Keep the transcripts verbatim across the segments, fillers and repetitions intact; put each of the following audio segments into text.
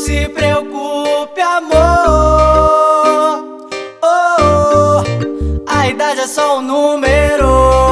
se preocupe, amor. Oh, a idade é só um número.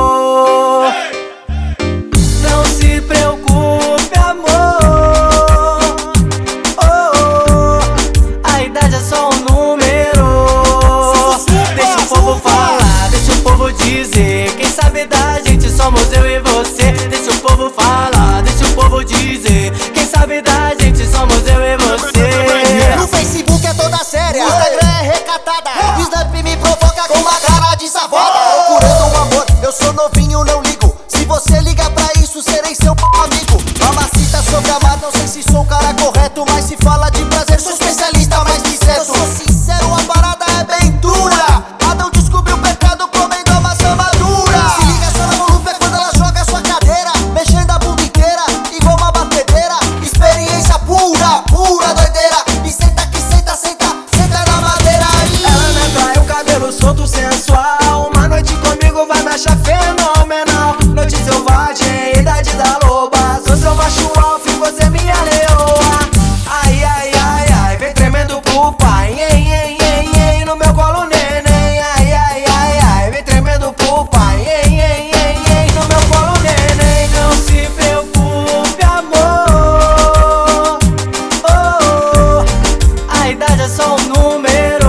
Não se preocupe, amor. Oh, a idade é só um número. Deixa o povo falar, deixa o povo dizer. Quem sabe da gente somos eu e você. Deixa o povo falar, deixa o povo dizer. Quem sabe da gente somos eu e você. No Facebook é toda séria, o Instagram é recatada, o Snap me provoca com uma cara de safada. Procurando um amor, eu sou novinho, não ligo. Se você liga pra isso, serei seu amigo. Mamacita, sou amado, não sei se sou o cara correto, mas se fala de prazer, sou especialista mais que certo. Eu sou sincero, a parada é bem dura. Adão descobriu o pecado comendo a maçã madura. Se liga só na volúpia quando ela joga sua cadeira, mexendo a bunda inteira, igual uma batedeira. Experiência pura, pura doideira. E senta que senta, senta, senta na madeira aí. Ela me atrai o cabelo solto, sensual. Uma noite comigo vai me achar fenomenal. Noite selvagem, idade da loba. Sou seu macho alfa e você minha leoa. Ai, ai, ai, ai, vem tremendo pro pai. Ei, ei, ei, ei, no meu colo neném. Ai, ai, ai, ai, vem tremendo pro pai. Ei, ei, ei, ei, no meu colo neném. Não se preocupe, amor. Oh, a idade é só um número.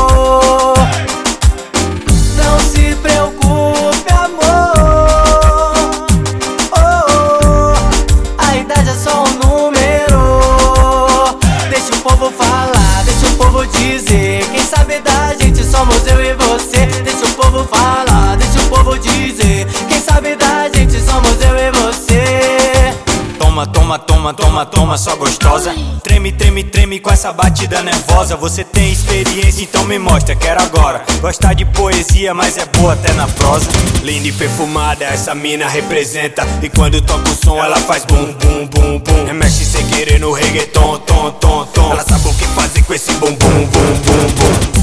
Não se preocupe, amor. Oh, a idade é só um número. Deixa o povo falar, deixa o povo dizer. Quem sabe da gente somos eu e você. Deixa o povo falar, deixa o povo dizer. Quem sabe da gente somos eu e você. Toma, toma, toma, toma, toma, só gostosa. Treme, treme, treme com essa batida nervosa. Você tem experiência, então me mostra, quero agora. Gosta de poesia, mas é boa até na prosa. Linda e perfumada, essa mina representa. E quando toca o som, ela faz bum, bum, bum, bum. Remexe sem querer no reggaeton, tom, tom, tom. Ela sabe o que fazer com esse bum, bum, bum, bum, bum.